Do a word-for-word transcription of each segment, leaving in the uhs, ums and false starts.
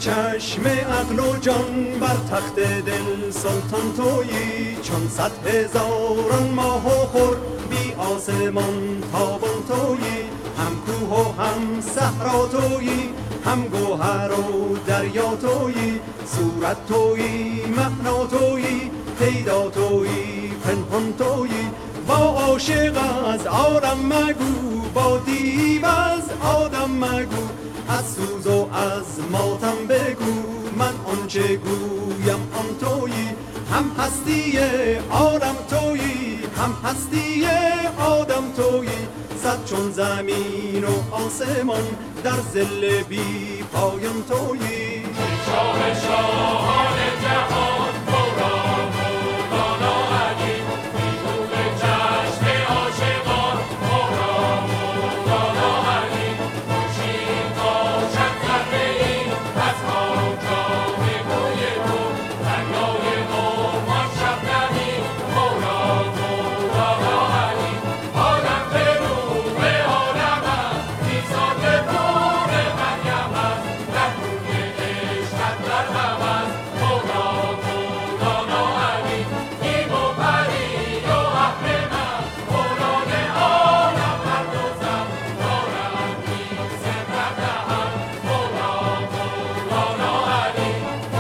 چشم عقل و جان بر تخت دل سلطان تویی، چون صد هزاران ماه و خور بی آسمان تابان تویی، هم کوه و هم صحرا تویی، هم گوهر و دریا تویی، صورت تویی معنا تویی، پیدا تویی پنهان تویی. با عاشق از عالم مگو، با دیو از آدم مگو، از سوز و از ماتم بگو، من آنچه گویم آن تویی. هم هستی عالم تویی، هم هستی آدم تویی، صد چون زمین و آسمان در ظل بی پایان تویی. شاه شاهان جهان مولا مولانا علی، میدون چشم عاشقان مولا مولانا علی، خورشید باشد ذره‌ای از آنجام موی تو، دریای قرآن شبنمی مولا مولانا علی. عالم به نور عالم است، عیسی به نور مریم است، در روی عشقت در هم است مولا مولانا علی. نیم و پری و اهرمن مولای عالم هر دو زن، دارند نیز در دهن مولا مولانا علی.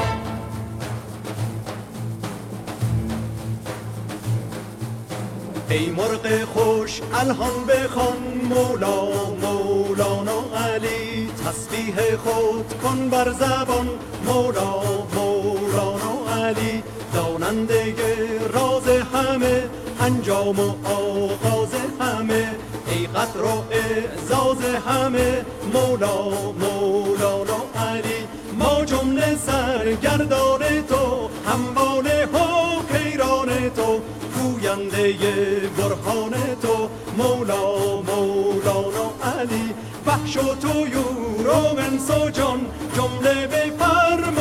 ای مرغ خوش الهان بخوان مولا مولانا علی، تسبیح خود کن بر زبان مولا مولانا علی. داننده راز همه، انجام و آغاز همه، ای قدر و اعزاز همه مولا مولانا علی. ما جمله سرگردان تو، همواره و حیران تو، گوینده برهان تو مولا مولانا علی. وحش و طیور و انس و جان جمله بفرما